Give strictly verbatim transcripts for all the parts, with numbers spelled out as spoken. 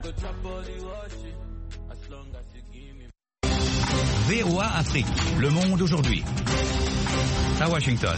V O A Afrique, le monde aujourd'hui. À Washington.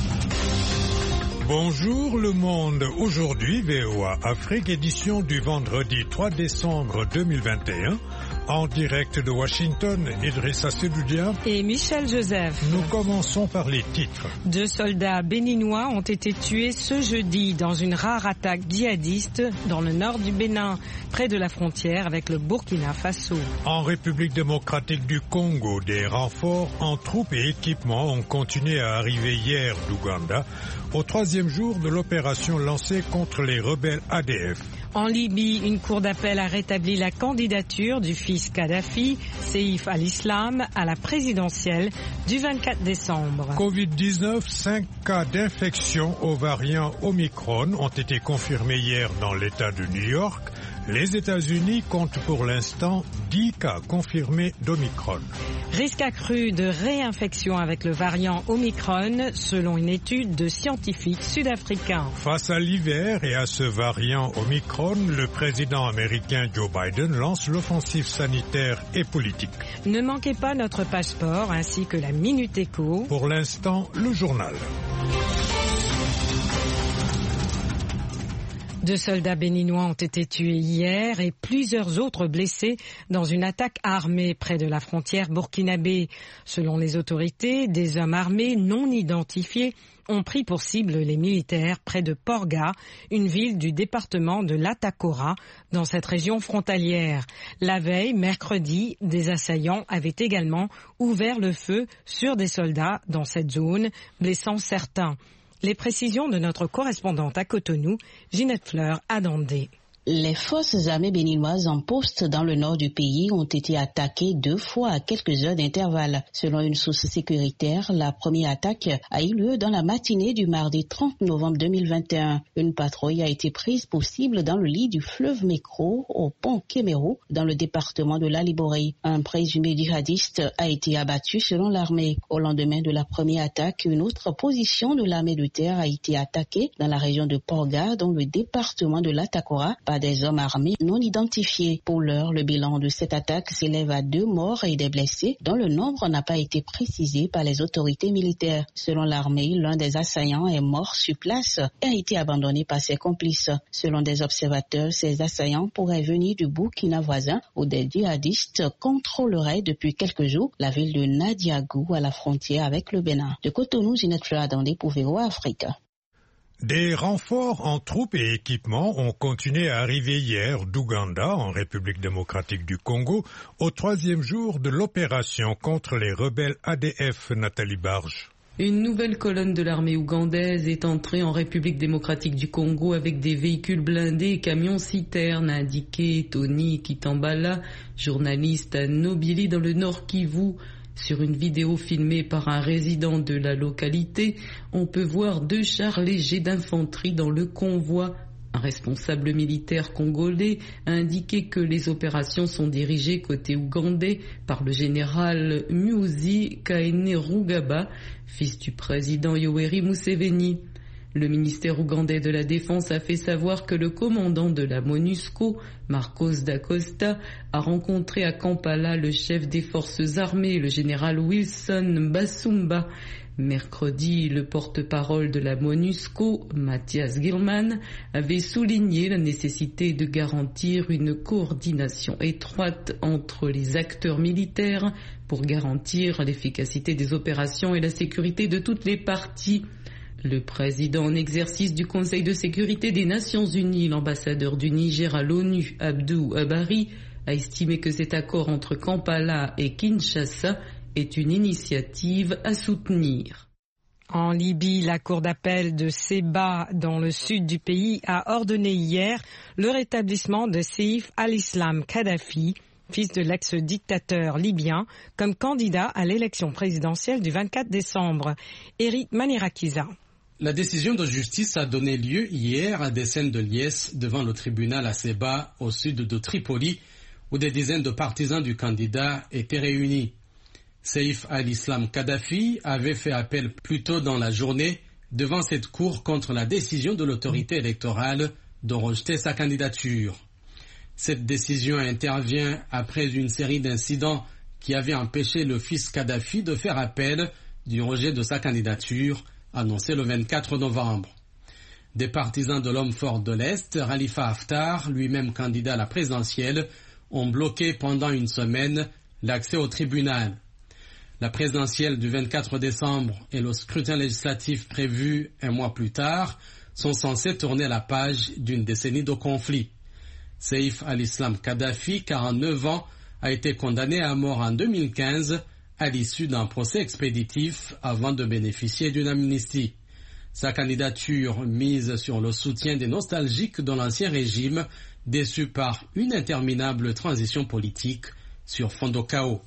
Bonjour le monde, aujourd'hui V O A Afrique, édition du vendredi trois décembre deux mille vingt et un, en direct de Washington, Idrissa Sedoudia et Michel Joseph. Nous commençons par les titres. Deux soldats béninois ont été tués ce jeudi dans une rare attaque djihadiste dans le nord du Bénin, près de la frontière avec le Burkina Faso. En République démocratique du Congo, des renforts en troupes et équipements ont continué à arriver hier d'Ouganda, au troisième jour de l'opération lancée contre les rebelles A D F. En Libye, une cour d'appel a rétabli la candidature du fils Kadhafi, Seif al-Islam, à la présidentielle du vingt-quatre décembre. covid dix-neuf, cinq cas d'infection au variant Omicron ont été confirmés hier dans l'État de New York. Les États-Unis comptent pour l'instant dix cas confirmés d'Omicron. Risque accru de réinfection avec le variant Omicron, selon une étude de scientifiques sud-africains. Face à l'hiver et à ce variant Omicron, le président américain Joe Biden lance l'offensive sanitaire et politique. Ne manquez pas notre passeport ainsi que la Minute Éco. Pour l'instant, le journal. Deux soldats béninois ont été tués hier et plusieurs autres blessés dans une attaque armée près de la frontière burkinabé. Selon les autorités, des hommes armés non identifiés ont pris pour cible les militaires près de Porga, une ville du département de l'Atakora, dans cette région frontalière. La veille, mercredi, des assaillants avaient également ouvert le feu sur des soldats dans cette zone, blessant certains. Les précisions de notre correspondante à Cotonou, Ginette Fleur Adandé. Les forces armées béninoises en poste dans le nord du pays ont été attaquées deux fois à quelques heures d'intervalle. Selon une source sécuritaire, la première attaque a eu lieu dans la matinée du mardi trente novembre deux mille vingt et un. Une patrouille a été prise pour cible dans le lit du fleuve Mécro, au pont Kéméro, dans le département de la Liborée. Un présumé djihadiste a été abattu selon l'armée. Au lendemain de la première attaque, une autre position de l'armée de terre a été attaquée dans la région de Porga, dans le département de l'Atakora, par des hommes armés non identifiés. Pour l'heure, le bilan de cette attaque s'élève à deux morts et des blessés, dont le nombre n'a pas été précisé par les autorités militaires. Selon l'armée, l'un des assaillants est mort sur place et a été abandonné par ses complices. Selon des observateurs, ces assaillants pourraient venir du Burkina voisin où des djihadistes contrôleraient depuis quelques jours la ville de Nadiagou à la frontière avec le Bénin. De Cotonou, Ginette Fleur Adandé pour V O A Afrique. Des renforts en troupes et équipements ont continué à arriver hier d'Ouganda, en République démocratique du Congo, au troisième jour de l'opération contre les rebelles A D F. Nathalie Barge. Une nouvelle colonne de l'armée ougandaise est entrée en République démocratique du Congo avec des véhicules blindés et camions-citernes, a indiqué Tony Kitambala, journaliste à Nobili dans le Nord Kivu. Sur une vidéo filmée par un résident de la localité, on peut voir deux chars légers d'infanterie dans le convoi. Un responsable militaire congolais a indiqué que les opérations sont dirigées côté ougandais par le général Muhoozi Kainerugaba, fils du président Yoweri Museveni. Le ministère ougandais de la Défense a fait savoir que le commandant de la MONUSCO, Marcos da Costa, a rencontré à Kampala le chef des forces armées, le général Wilson Basumba. Mercredi, le porte-parole de la MONUSCO, Mathias Gilman, avait souligné la nécessité de garantir une coordination étroite entre les acteurs militaires pour garantir l'efficacité des opérations et la sécurité de toutes les parties. Le président en exercice du Conseil de sécurité des Nations Unies, l'ambassadeur du Niger à l'ONU, Abdou Abari, a estimé que cet accord entre Kampala et Kinshasa est une initiative à soutenir. En Libye, la cour d'appel de Séba, dans le sud du pays, a ordonné hier le rétablissement de Seif al-Islam Kadhafi, fils de l'ex-dictateur libyen, comme candidat à l'élection présidentielle du vingt-quatre décembre. Eric Manirakiza. La décision de justice a donné lieu hier à des scènes de liesse devant le tribunal à Séba, au sud de Tripoli, où des dizaines de partisans du candidat étaient réunis. Seif al-Islam Kadhafi avait fait appel plus tôt dans la journée devant cette cour contre la décision de l'autorité électorale de rejeter sa candidature. Cette décision intervient après une série d'incidents qui avaient empêché le fils Kadhafi de faire appel du rejet de sa candidature, annoncé le vingt-quatre novembre. Des partisans de l'homme fort de l'Est, Khalifa Haftar, lui-même candidat à la présidentielle, ont bloqué pendant une semaine l'accès au tribunal. La présidentielle du vingt-quatre décembre et le scrutin législatif prévu un mois plus tard sont censés tourner la page d'une décennie de conflit. Saif al-Islam Kadhafi, quarante-neuf ans, a été condamné à mort en deux mille quinze à l'issue d'un procès expéditif avant de bénéficier d'une amnistie. Sa candidature mise sur le soutien des nostalgiques de l'ancien régime, déçus par une interminable transition politique sur fond de chaos.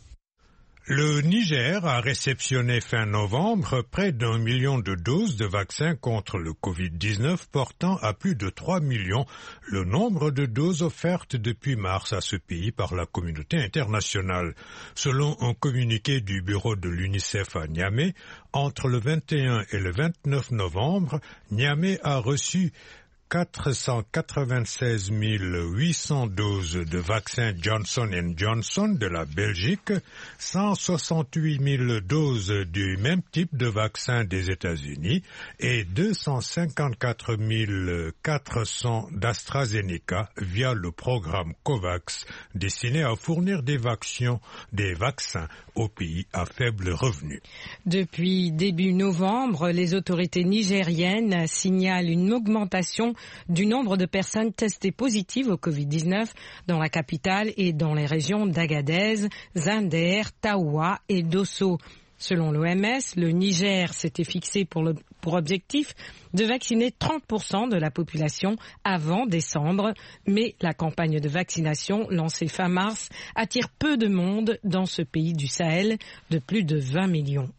Le Niger a réceptionné fin novembre près d'un million de doses de vaccins contre le covid dix-neuf, portant à plus de trois millions le nombre de doses offertes depuis mars à ce pays par la communauté internationale. Selon un communiqué du bureau de l'UNICEF à Niamey, entre le vingt et un et le vingt-neuf novembre, Niamey a reçu quatre cent quatre-vingt-seize mille huit cents doses de vaccins Johnson and Johnson de la Belgique, cent soixante-huit mille doses du même type de vaccin des États-Unis et deux cent cinquante-quatre mille quatre cents d'AstraZeneca via le programme COVAX destiné à fournir des vaccins, des vaccins aux pays à faible revenu. Depuis début novembre, les autorités nigériennes signalent une augmentation du nombre de personnes testées positives au covid dix-neuf dans la capitale et dans les régions d'Agadez, Zinder, Taoua et Dosso. Selon l'O M S, le Niger s'était fixé pour, le, pour objectif de vacciner trente pour cent de la population avant décembre, mais la campagne de vaccination lancée fin mars attire peu de monde dans ce pays du Sahel de plus de vingt millions.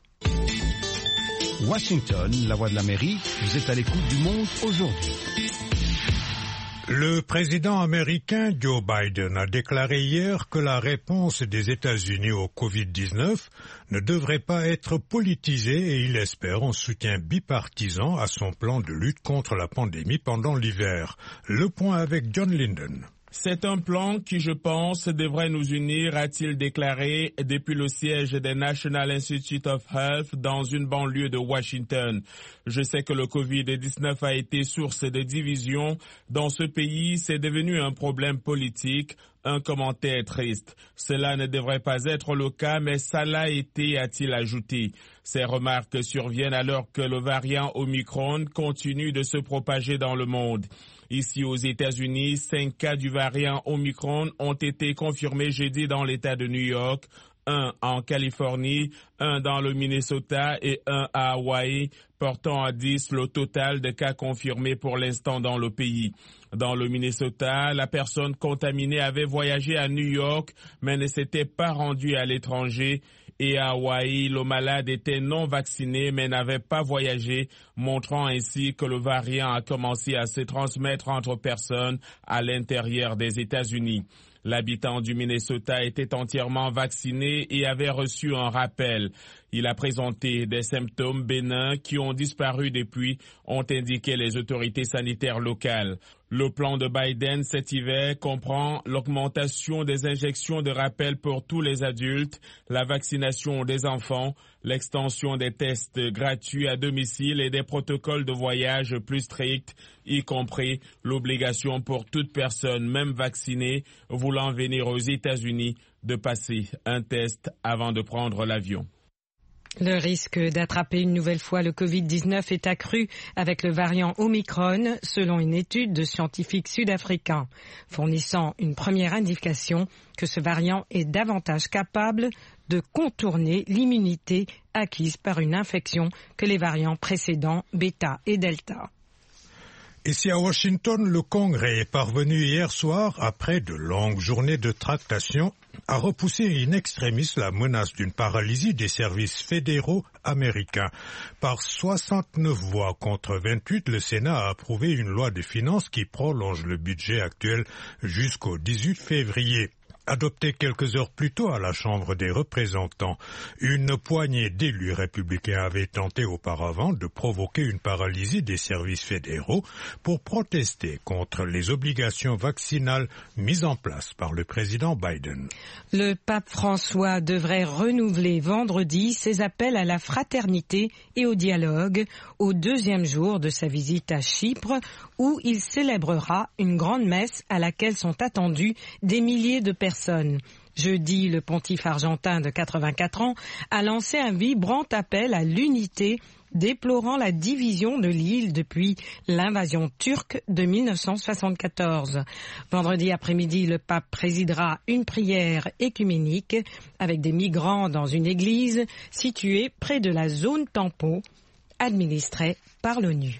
Washington, la voix de l'Amérique, vous êtes à l'écoute du monde aujourd'hui. Le président américain Joe Biden a déclaré hier que la réponse des États-Unis au covid dix-neuf ne devrait pas être politisée et il espère un soutien bipartisan à son plan de lutte contre la pandémie pendant l'hiver. Le point avec John Linden. C'est un plan qui, je pense, devrait nous unir, a-t-il déclaré depuis le siège des National Institute of Health dans une banlieue de Washington. Je sais que le covid dix-neuf a été source de divisions. Dans ce pays, c'est devenu un problème politique. Un commentaire triste. Cela ne devrait pas être le cas, mais ça l'a été, a-t-il ajouté. Ces remarques surviennent alors que le variant Omicron continue de se propager dans le monde. Ici aux États-Unis, cinq cas du variant Omicron ont été confirmés jeudi dans l'État de New York, un en Californie, un dans le Minnesota et un à Hawaï, portant à dix le total de cas confirmés pour l'instant dans le pays. Dans le Minnesota, la personne contaminée avait voyagé à New York, mais ne s'était pas rendue à l'étranger. Et à Hawaï, le malade était non vacciné, mais n'avait pas voyagé, montrant ainsi que le variant a commencé à se transmettre entre personnes à l'intérieur des États-Unis. L'habitant du Minnesota était entièrement vacciné et avait reçu un rappel. Il a présenté des symptômes bénins qui ont disparu depuis, ont indiqué les autorités sanitaires locales. Le plan de Biden cet hiver comprend l'augmentation des injections de rappel pour tous les adultes, la vaccination des enfants, l'extension des tests gratuits à domicile et des protocoles de voyage plus stricts, y compris l'obligation pour toute personne, même vaccinée, voulant venir aux États-Unis, de passer un test avant de prendre l'avion. Le risque d'attraper une nouvelle fois le covid dix-neuf est accru avec le variant Omicron, selon une étude de scientifiques sud-africains, fournissant une première indication que ce variant est davantage capable de contourner l'immunité acquise par une infection que les variants précédents Beta et Delta. Ici à Washington, le Congrès est parvenu hier soir, après de longues journées de tractation, à repousser in extremis la menace d'une paralysie des services fédéraux américains. Par soixante-neuf voix contre vingt-huit, le Sénat a approuvé une loi de finances qui prolonge le budget actuel jusqu'au dix-huit février. adopté quelques heures plus tôt à la Chambre des représentants. Une poignée d'élus républicains avait tenté auparavant de provoquer une paralysie des services fédéraux pour protester contre les obligations vaccinales mises en place par le président Biden. Le pape François devrait renouveler vendredi ses appels à la fraternité et au dialogue au deuxième jour de sa visite à Chypre, où il célébrera une grande messe à laquelle sont attendus des milliers de personnes. Jeudi, le pontife argentin de quatre-vingt-quatre ans a lancé un vibrant appel à l'unité, déplorant la division de l'île depuis l'invasion turque de mille neuf cent soixante-quatorze. Vendredi après-midi, le pape présidera une prière écuménique avec des migrants dans une église située près de la zone tampon administrée par l'ONU.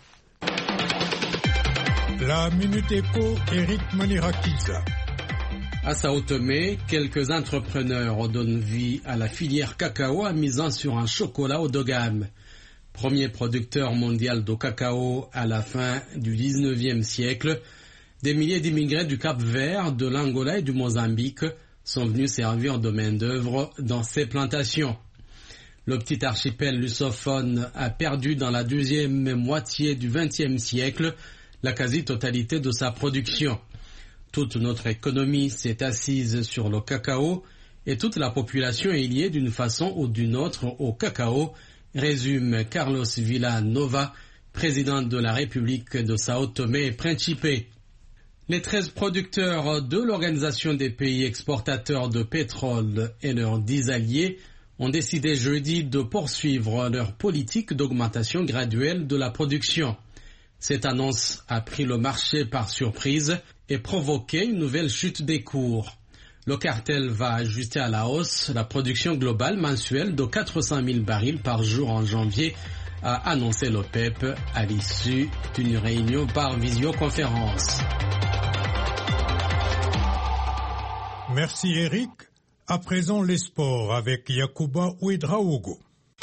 La Minute Éco, Eric Manirakiza. À Sao Tomé, quelques entrepreneurs donnent vie à la filière cacao en misant sur un chocolat haut de gamme. Premier producteur mondial de cacao à la fin du dix-neuvième siècle, des milliers d'immigrés du Cap-Vert, de l'Angola et du Mozambique sont venus servir de main-d'œuvre dans ces plantations. Le petit archipel lusophone a perdu dans la deuxième moitié du vingtième siècle la quasi-totalité de sa production. Toute notre économie s'est assise sur le cacao et toute la population est liée d'une façon ou d'une autre au cacao, résume Carlos Villanova, président de la République de Sao Tomé et Principe. Les treize producteurs de l'Organisation des pays exportateurs de pétrole et leurs dix alliés ont décidé jeudi de poursuivre leur politique d'augmentation graduelle de la production. Cette annonce a pris le marché par surprise et provoqué une nouvelle chute des cours. Le cartel va ajuster à la hausse la production globale mensuelle de quatre cent mille barils par jour en janvier, a annoncé l'OPEP à l'issue d'une réunion par visioconférence. Merci Eric. À présent les sports avec Yacouba Ouedraogo.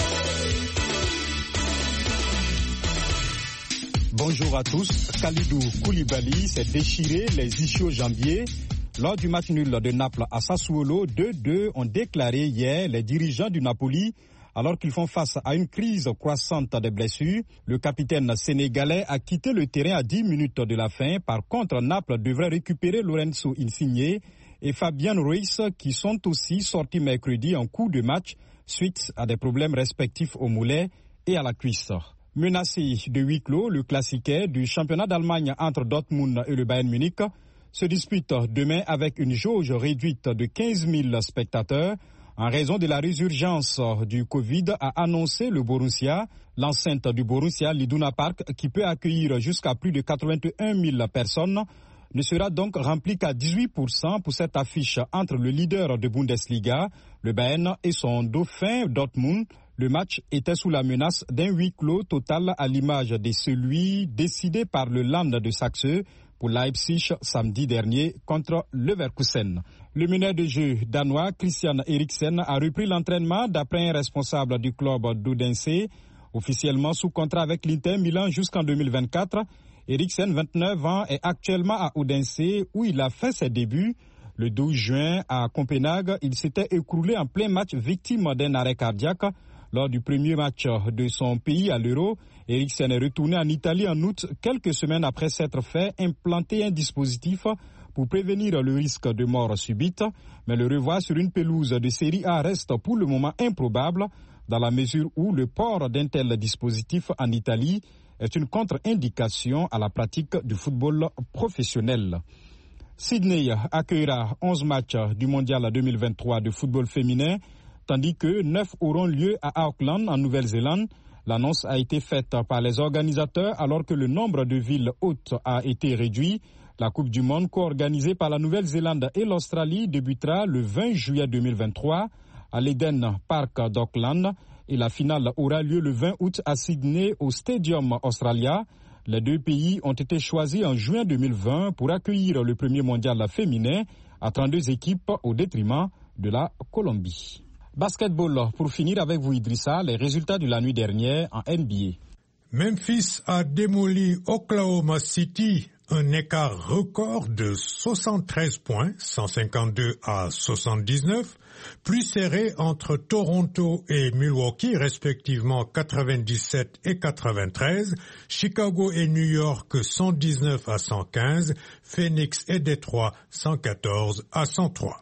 Bonjour à tous. Kalidou Koulibaly s'est déchiré les ischio-jambiers. Lors du match nul de Naples à Sassuolo, deux deux ont déclaré hier les dirigeants du Napoli alors qu'ils font face à une crise croissante des blessures. Le capitaine sénégalais a quitté le terrain à dix minutes de la fin. Par contre, Naples devrait récupérer Lorenzo Insigne et Fabian Ruiz qui sont aussi sortis mercredi en cours de match suite à des problèmes respectifs au mollet et à la cuisse. Menacé de huis clos, le classiquet du championnat d'Allemagne entre Dortmund et le Bayern Munich se dispute demain avec une jauge réduite de quinze mille spectateurs en raison de la résurgence du Covid, a annoncé le Borussia. L'enceinte du Borussia, l'Iduna Park, qui peut accueillir jusqu'à plus de quatre-vingt-un mille personnes, ne sera donc remplie qu'à dix-huit pour cent pour cette affiche entre le leader de Bundesliga, le Bayern, et son dauphin Dortmund. Le match était sous la menace d'un huis clos total à l'image de celui décidé par le Land de Saxe pour Leipzig samedi dernier contre Leverkusen. Le meneur de jeu danois Christian Eriksen a repris l'entraînement d'après un responsable du club d'Odense, officiellement sous contrat avec l'Inter Milan jusqu'en deux mille vingt-quatre. Eriksen, vingt-neuf ans, est actuellement à Odense où il a fait ses débuts. Le douze juin à Copenhague, il s'était écroulé en plein match victime d'un arrêt cardiaque. Lors du premier match de son pays à l'Euro, Eriksen est retourné en Italie en août, quelques semaines après s'être fait implanter un dispositif pour prévenir le risque de mort subite. Mais le revoir sur une pelouse de Série A reste pour le moment improbable, dans la mesure où le port d'un tel dispositif en Italie est une contre-indication à la pratique du football professionnel. Sydney accueillera onze matchs du Mondial deux mille vingt-trois de football féminin, tandis que neuf auront lieu à Auckland, en Nouvelle-Zélande. L'annonce a été faite par les organisateurs alors que le nombre de villes hôtes a été réduit. La Coupe du Monde, co-organisée par la Nouvelle-Zélande et l'Australie, débutera le vingt juillet deux mille vingt-trois à l'Eden Park d'Auckland et la finale aura lieu le vingt août à Sydney au Stadium Australia. Les deux pays ont été choisis en juin deux mille vingt pour accueillir le premier mondial féminin à trente-deux équipes au détriment de la Colombie. Basketball, pour finir avec vous Idrissa, les résultats de la nuit dernière en N B A. Memphis a démoli Oklahoma City Un écart record de soixante-treize points, cent cinquante-deux à soixante-dix-neuf, plus serré entre Toronto et Milwaukee, respectivement quatre-vingt-dix-sept et quatre-vingt-treize, Chicago et New York cent dix-neuf à cent quinze, Phoenix et Détroit cent quatorze à cent trois.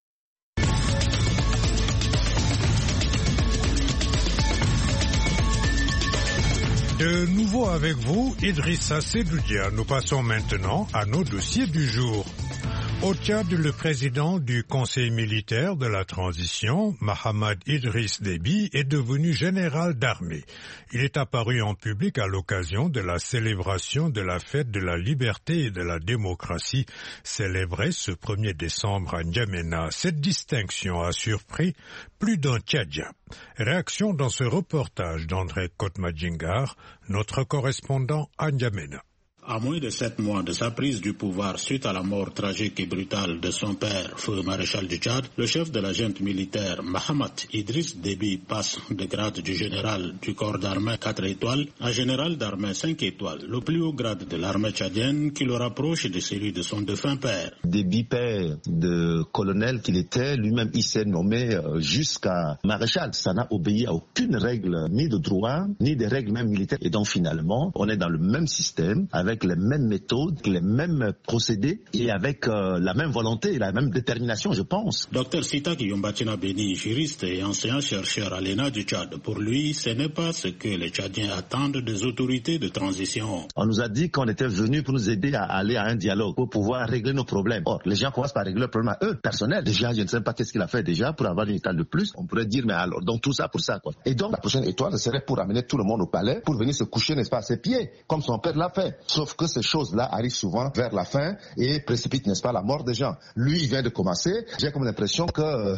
De nouveau avec vous, Idrissa Sedoudia. Nous passons maintenant à nos dossiers du jour. Au Tchad, le président du Conseil militaire de la transition, Mahamad Idriss Déby, est devenu général d'armée. Il est apparu en public à l'occasion de la célébration de la fête de la liberté et de la démocratie, célébrée ce premier décembre à N'Djamena. Cette distinction a surpris plus d'un Tchadien. Réaction dans ce reportage d'André Kotmadjingar, notre correspondant à N'Djamena. À moins de sept mois de sa prise du pouvoir suite à la mort tragique et brutale de son père, feu maréchal du Tchad, le chef de la junte militaire, Mahamad Idriss Déby, passe de grade du général du corps d'armée quatre étoiles à général d'armée cinq étoiles, le plus haut grade de l'armée tchadienne qui le rapproche de celui de son défunt père. Déby, père de colonel qu'il était, lui-même il s'est nommé jusqu'à maréchal. Ça n'a obéi à aucune règle, ni de droit, ni des règles même militaires. Et donc finalement, on est dans le même système, avec avec les mêmes méthodes, les mêmes procédés et avec euh, la même volonté et la même détermination, je pense. Docteur Sitak Yombatina Beni, juriste et ancien chercheur à l'E N A du Tchad, pour lui, ce n'est pas ce que les Tchadiens attendent des autorités de transition. On nous a dit qu'on était venu pour nous aider à aller à un dialogue, pour pouvoir régler nos problèmes. Or, les gens commencent par régler leurs problèmes à eux, personnels. Déjà, je ne sais pas qu'est-ce qu'il a fait déjà pour avoir une étoile de plus. On pourrait dire, mais alors, donc tout ça pour ça, quoi. Et donc, la prochaine étoile serait pour amener tout le monde au palais, pour venir se coucher, n'est-ce pas, à ses pieds, comme son père l'a fait. Sauf que ces choses-là arrivent souvent vers la fin et précipitent, n'est-ce pas, la mort des gens. Lui, il vient de commencer. J'ai comme l'impression que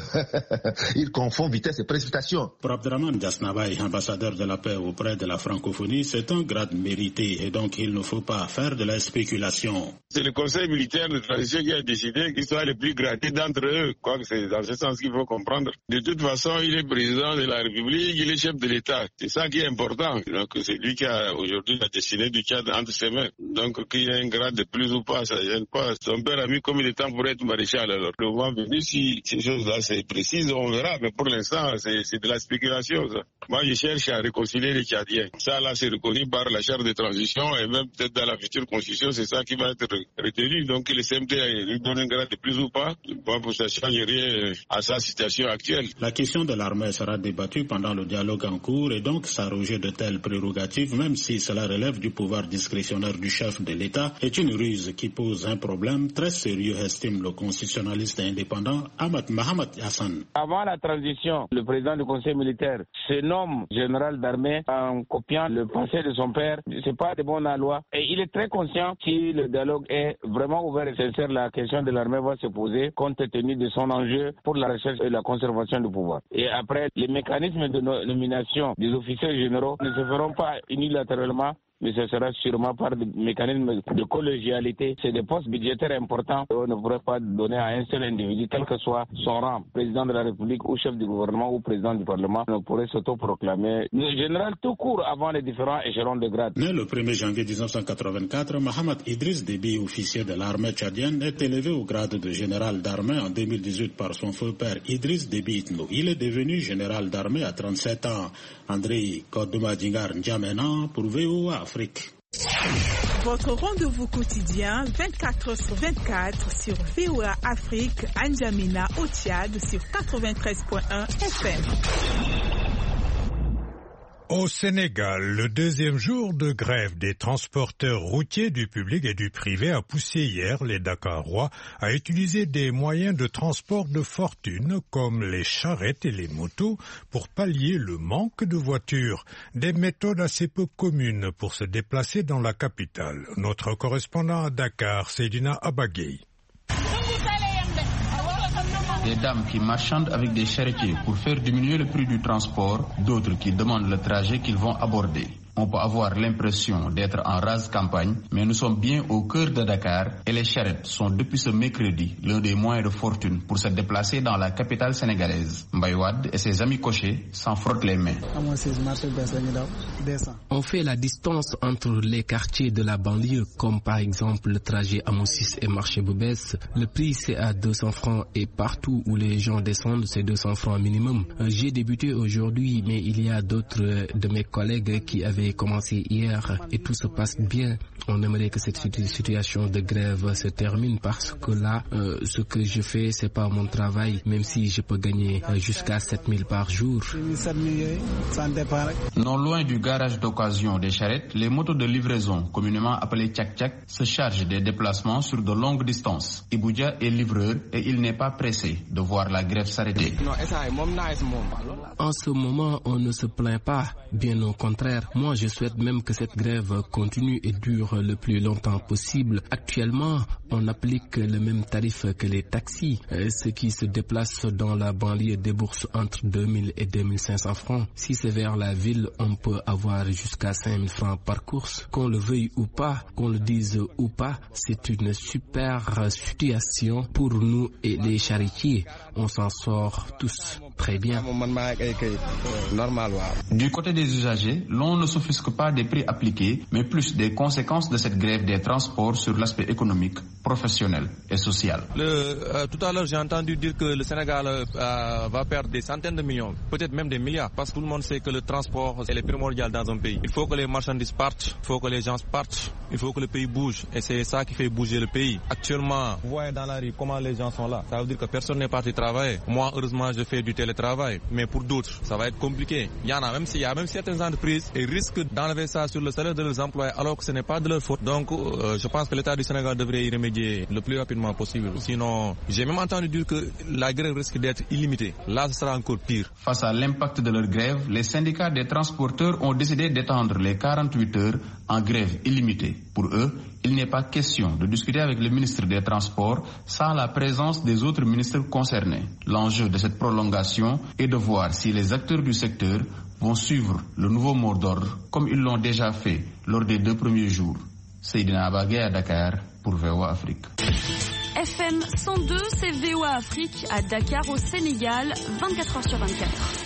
il confond vitesse et précipitation. Pour Abdraman Jasnabaye, ambassadeur de la paix auprès de la francophonie, c'est un grade mérité et donc il ne faut pas faire de la spéculation. C'est le conseil militaire de transition qui a décidé qu'il soit le plus gradé d'entre eux. Quoi que c'est dans ce sens qu'il faut comprendre. De toute façon, il est président de la République, il est chef de l'État. C'est ça qui est important. Donc c'est lui qui a aujourd'hui la destinée du Tchad entre ses mains. Donc qu'il y ait un grade de plus ou pas, ça ne gêne pas. Son père a mis combien de temps pour être maréchal alors. Le moment venu, si ces choses-là c'est précis, on verra. Mais pour l'instant, c'est, c'est de la spéculation. Ça. Moi, je cherche à réconcilier les Tchadiens. Ça, là, c'est reconnu par la charte de transition et même peut-être dans la future constitution, c'est ça qui va être retenu. Donc, le C M T lui donne un grade de plus ou pas. Bon, pour ça ne change rien à sa situation actuelle. La question de l'armée sera débattue pendant le dialogue en cours et donc s'arroger de telles prérogatives, même si cela relève du pouvoir discrétionnaire du chef de l'État, est une ruse qui pose un problème très sérieux, estime le constitutionnaliste indépendant Ahmad Mahamad Hassan. Avant la transition, le président du conseil militaire se nomme général d'armée en copiant le passé de son père. C'est pas de bonne loi. Et il est très conscient si le dialogue est vraiment ouvert et sincère, la question de l'armée va se poser compte tenu de son enjeu pour la recherche et la conservation du pouvoir. Et après, les mécanismes de nomination des officiers généraux ne se feront pas unilatéralement, mais ce sera sûrement par des mécanismes de collégialité. C'est des postes budgétaires importants et on ne pourrait pas donner à un seul individu, quel que soit son rang, président de la République ou chef du gouvernement ou président du Parlement, on pourrait s'autoproclamer général tout court avant les différents échelons de grade. Né le premier janvier mille neuf cent quatre-vingt-quatre, Mahamad Idriss Déby, officier de l'armée tchadienne, est élevé au grade de général d'armée en deux mille dix-huit par son feu père Idriss Déby Itno. Il est devenu général d'armée à trente-sept ans. André Kotmadjingar N'Djamena pour V O A Afrique. Votre rendez-vous quotidien vingt-quatre heures sur vingt-quatre sur V O A Afrique, à N'Djamena au Tchad sur quatre-vingt-treize point un F M. Au Sénégal, le deuxième jour de grève des transporteurs routiers du public et du privé a poussé hier les Dakarois à utiliser des moyens de transport de fortune comme les charrettes et les motos pour pallier le manque de voitures. Des méthodes assez peu communes pour se déplacer dans la capitale. Notre correspondant à Dakar, Seydina Abagay. Des dames qui marchandent avec des charretiers pour faire diminuer le prix du transport, d'autres qui demandent le trajet qu'ils vont aborder. On peut avoir l'impression d'être en rase campagne, mais nous sommes bien au cœur de Dakar et les charrettes sont depuis ce mercredi l'un des moyens de fortune pour se déplacer dans la capitale sénégalaise. Mbaye Wade et ses amis cochers s'en frottent les mains. On fait la distance entre les quartiers de la banlieue, comme par exemple le trajet à Moussis et Marché Boubès. Le prix c'est à deux cents francs et partout où les gens descendent c'est deux cents francs minimum. J'ai débuté aujourd'hui, mais il y a d'autres de mes collègues qui avaient commencé hier et tout se passe bien. On aimerait que cette situation de grève se termine parce que là, euh, ce que je fais, c'est pas mon travail, même si je peux gagner euh, jusqu'à sept mille par jour. Non loin du garage d'occasion des charrettes, les motos de livraison, communément appelées tchak-tchak, se chargent des déplacements sur de longues distances. Iboudia est livreur et il n'est pas pressé de voir la grève s'arrêter. En ce moment, on ne se plaint pas, bien au contraire. Moi, je souhaite même que cette grève continue et dure le plus longtemps possible. Actuellement, on applique le même tarif que les taxis. Ceux qui se déplacent dans la banlieue déboursent entre deux mille et deux mille cinq cents francs. Si c'est vers la ville, on peut avoir jusqu'à cinq mille francs par course. Qu'on le veuille ou pas, qu'on le dise ou pas, c'est une super situation pour nous et les charretiers. On s'en sort tous très bien. Du côté des usagers, l'on ne s'offusque pas des prix appliqués, mais plus des conséquences de cette grève des transports sur l'aspect économique, professionnel et social. Le, euh, tout à l'heure, j'ai entendu dire que le Sénégal euh, va perdre des centaines de millions, peut-être même des milliards, parce que tout le monde sait que le transport est primordial dans un pays. Il faut que les marchandises partent, il faut que les gens partent, il faut que le pays bouge, et c'est ça qui fait bouger le pays. Actuellement, vous voyez dans la rue comment les gens sont là. Ça veut dire que personne n'est parti travailler. Moi, heureusement, je fais du télétravail, mais pour d'autres, ça va être compliqué. Il y en a, même s'il y a même certaines entreprises, ils risquent d'enlever ça sur le salaire de leurs employés, alors que ce n'est pas de leur faute. Donc, euh, je pense que l'État du Sénégal devrait y remédier le plus rapidement possible. Sinon, j'ai même entendu dire que la grève risque d'être illimitée. Là, ce sera encore pire. Face à l'impact de leur grève, les syndicats des transporteurs ont décidé d'étendre les quarante-huit heures en grève illimitée. Pour eux, il n'est pas question de discuter avec le ministre des Transports sans la présence des autres ministres concernés. L'enjeu de cette prolongation est de voir si les acteurs du secteur vont suivre le nouveau mot d'ordre comme ils l'ont déjà fait lors des deux premiers jours. Seydina Abagé à Dakar pour V O A Afrique. F M cent deux, c'est V O A Afrique à Dakar au Sénégal, vingt-quatre heures sur vingt-quatre.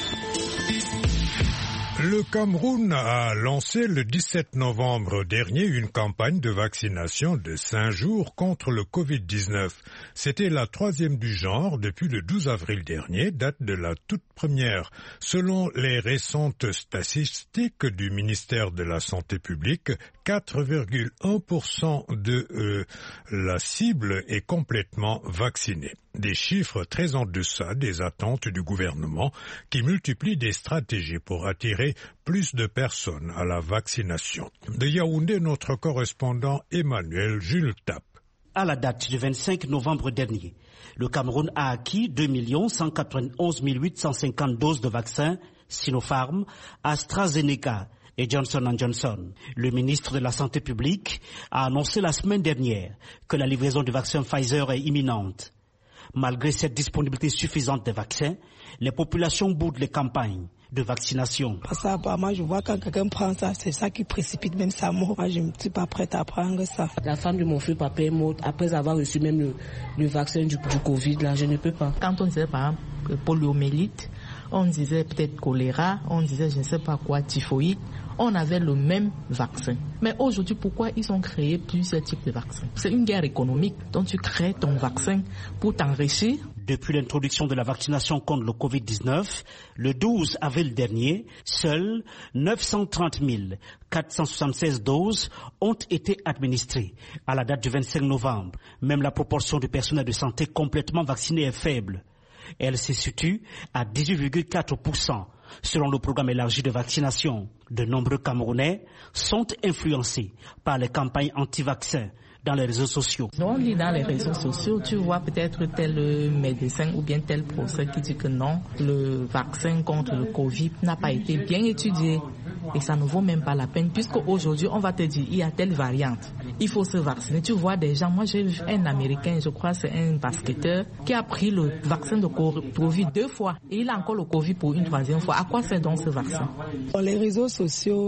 Le Cameroun a lancé le dix-sept novembre dernier une campagne de vaccination de cinq jours contre le covid dix-neuf. C'était la troisième du genre depuis le douze avril dernier, date de la toute première. Selon les récentes statistiques du ministère de la Santé publique, quatre virgule un pour cent de euh, la cible est complètement vaccinée. Des chiffres très en deçà des attentes du gouvernement qui multiplie des stratégies pour attirer plus de personnes à la vaccination. De Yaoundé, notre correspondant Emmanuel Jules Tap. À la date du vingt-cinq novembre dernier, le Cameroun a acquis deux millions cent quatre-vingt-onze mille huit cent cinquante doses de vaccins Sinopharm, AstraZeneca et Johnson and Johnson. Le ministre de la Santé publique a annoncé la semaine dernière que la livraison du vaccin Pfizer est imminente. Malgré cette disponibilité suffisante des vaccins, les populations boudent les campagnes de vaccination. Parce que apparemment, je vois quand quelqu'un prend ça, c'est ça qui précipite même sa mort. Moi, je ne suis pas prête à prendre ça. La femme de mon frère papa est morte après avoir reçu même le, le vaccin du, du Covid. Là, je ne peux pas. Quand on disait par exemple poliomyélite, on disait peut-être choléra, on disait je ne sais pas quoi, typhoïde, on avait le même vaccin. Mais aujourd'hui, pourquoi ils ont créé plusieurs types de vaccins? C'est une guerre économique. Donc tu crées ton vaccin pour t'enrichir. Depuis l'introduction de la vaccination contre le covid dix-neuf, le douze avril dernier, seuls neuf cent trente mille quatre cent soixante-seize doses ont été administrées à la date du vingt-cinq novembre. Même la proportion du personnel de santé complètement vacciné est faible. Elle se situe à dix-huit virgule quatre pour cent. Selon le programme élargi de vaccination, de nombreux Camerounais sont influencés par les campagnes anti-vaccins dans les réseaux sociaux. On lit dans les réseaux sociaux, tu vois peut-être tel médecin ou bien tel professeur qui dit que non, le vaccin contre le Covid n'a pas été bien étudié et ça ne vaut même pas la peine puisque aujourd'hui on va te dire il y a telle variante, il faut se vacciner. Tu vois des gens, moi j'ai vu un Américain, je crois c'est un basketteur qui a pris le vaccin de Covid deux fois et il a encore le Covid pour une troisième fois. À quoi sert donc ce vaccin? Les réseaux sociaux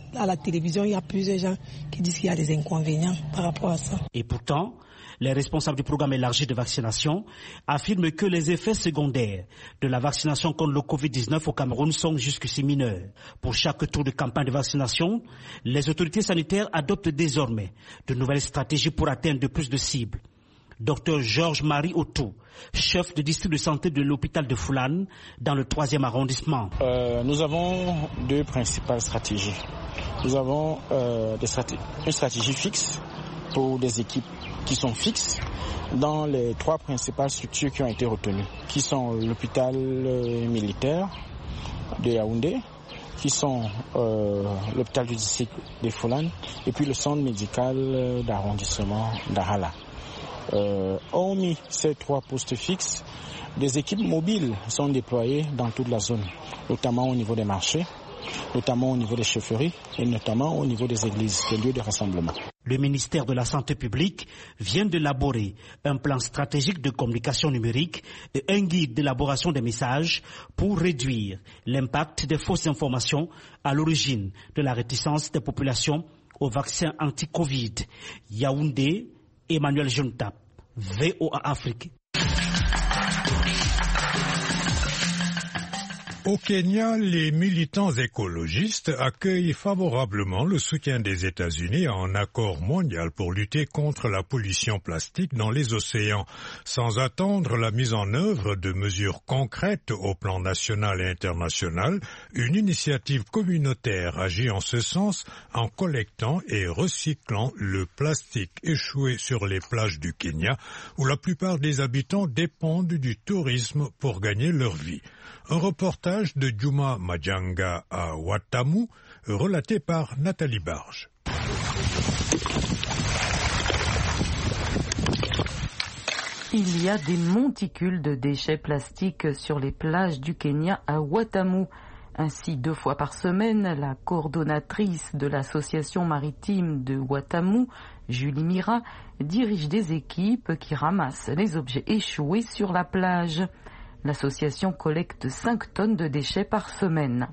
à la télévision, il y a plusieurs gens qui disent qu'il y a des inconvénients par rapport à ça. Et pourtant, les responsables du programme élargi de vaccination affirment que les effets secondaires de la vaccination contre le covid dix-neuf au Cameroun sont jusqu'ici mineurs. Pour chaque tour de campagne de vaccination, les autorités sanitaires adoptent désormais de nouvelles stratégies pour atteindre de plus de cibles. Docteur Georges-Marie Otto, chef de district de santé de l'hôpital de Foulane, dans le troisième arrondissement. Euh, nous avons deux principales stratégies. Nous avons euh, des stratégies, une stratégie fixe pour des équipes qui sont fixes dans les trois principales structures qui ont été retenues, qui sont l'hôpital militaire de Yaoundé, qui sont euh, l'hôpital du district de Foulane et puis le centre médical d'arrondissement d'Arala. Euh, hormis ces trois postes fixes, des équipes mobiles sont déployées dans toute la zone, notamment au niveau des marchés, notamment au niveau des chefferies et notamment au niveau des églises, des lieux de rassemblement. Le ministère de la Santé publique vient d'élaborer un plan stratégique de communication numérique et un guide d'élaboration des messages pour réduire l'impact des fausses informations à l'origine de la réticence des populations au vaccin anti-Covid. Yaoundé, Emmanuel Jontap, V O A Afrique. Au Kenya, les militants écologistes accueillent favorablement le soutien des États-Unis à un accord mondial pour lutter contre la pollution plastique dans les océans, sans attendre la mise en œuvre de mesures concrètes au plan national et international. Une initiative communautaire agit en ce sens en collectant et recyclant le plastique échoué sur les plages du Kenya, où la plupart des habitants dépendent du tourisme pour gagner leur vie. Un reportage de Juma Majanga à Watamu, relaté par Nathalie Barge. Il y a des monticules de déchets plastiques sur les plages du Kenya à Watamu. Ainsi, deux fois par semaine, la coordonnatrice de l'association maritime de Watamu, Julie Mira, dirige des équipes qui ramassent les objets échoués sur la plage. L'association collecte cinq tonnes de déchets par semaine.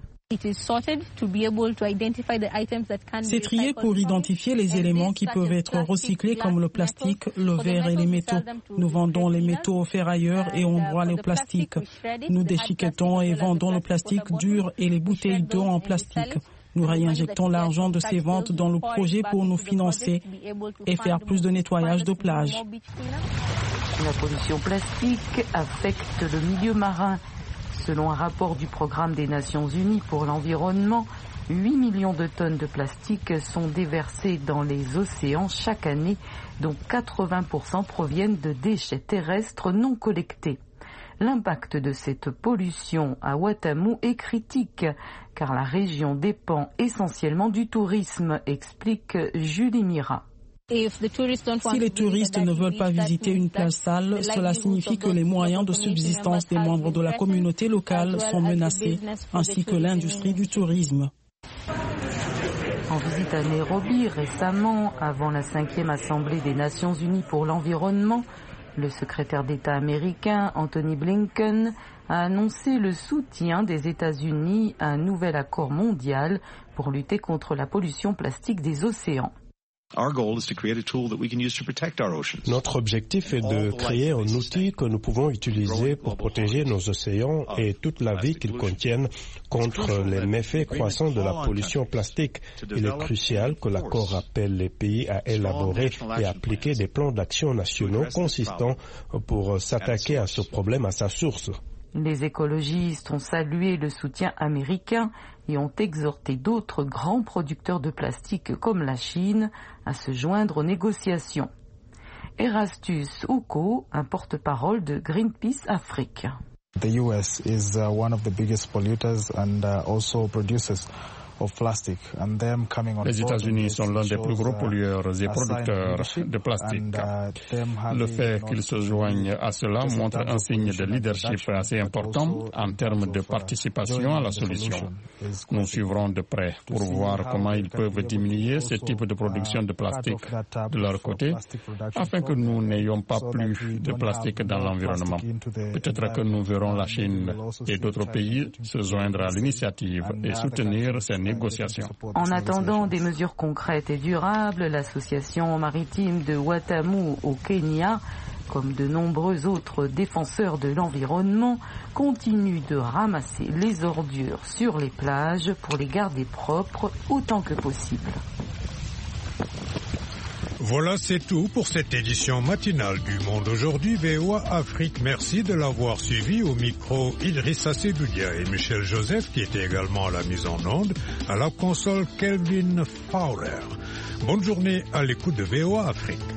C'est trié pour identifier les éléments qui peuvent être recyclés comme le plastique, le verre et les métaux. Nous vendons les métaux aux ferrailleurs et on broie le plastique. Nous déchiquetons et vendons le plastique dur et les bouteilles d'eau en plastique. Nous réinjectons l'argent de ces ventes dans le projet pour nous financer et faire plus de nettoyage de plage. La pollution plastique affecte le milieu marin. Selon un rapport du Programme des Nations Unies pour l'environnement, huit millions de tonnes de plastique sont déversées dans les océans chaque année, dont quatre-vingts pour cent proviennent de déchets terrestres non collectés. L'impact de cette pollution à Watamu est critique, car la région dépend essentiellement du tourisme, explique Julie Mira. Si les touristes ne veulent pas visiter une plage sale, cela signifie que les moyens de subsistance des membres de la communauté locale sont menacés, ainsi que l'industrie du tourisme. En visite à Nairobi récemment, avant la cinquième Assemblée des Nations Unies pour l'environnement, le secrétaire d'État américain Anthony Blinken a annoncé le soutien des États-Unis à un nouvel accord mondial pour lutter contre la pollution plastique des océans. Notre objectif est de créer un outil que nous pouvons utiliser pour protéger nos océans et toute la vie qu'ils contiennent contre les méfaits croissants de la pollution plastique. Il est crucial que l'accord appelle les pays à élaborer et appliquer des plans d'action nationaux consistants pour s'attaquer à ce problème à sa source. Les écologistes ont salué le soutien américain et ont exhorté d'autres grands producteurs de plastique comme la Chine à se joindre aux négociations. Erastus Uko, un porte-parole de Greenpeace Afrique. The U S is uh, one of the biggest polluters and uh, also producers of plastic, and them coming on Les États-Unis sont l'un des plus gros pollueurs et producteurs de plastique. Le fait qu'ils se joignent à cela montre un signe de leadership assez important en termes de participation à la solution. Nous suivrons de près pour voir comment ils peuvent diminuer ce type de production de plastique de leur côté, afin que nous n'ayons pas plus de plastique dans l'environnement. Peut-être que nous verrons la Chine et d'autres pays se joindre à l'initiative et soutenir ces négociations. En attendant des mesures concrètes et durables, l'association maritime de Watamu au Kenya, comme de nombreux autres défenseurs de l'environnement, continue de ramasser les ordures sur les plages pour les garder propres autant que possible. Voilà, c'est tout pour cette édition matinale du Monde aujourd'hui. V O A Afrique, merci de l'avoir suivi. Au micro, Idrissa Seydoudia et Michel Joseph, qui étaient également à la mise en onde. À la console, Kelvin Fowler. Bonne journée à l'écoute de V O A Afrique.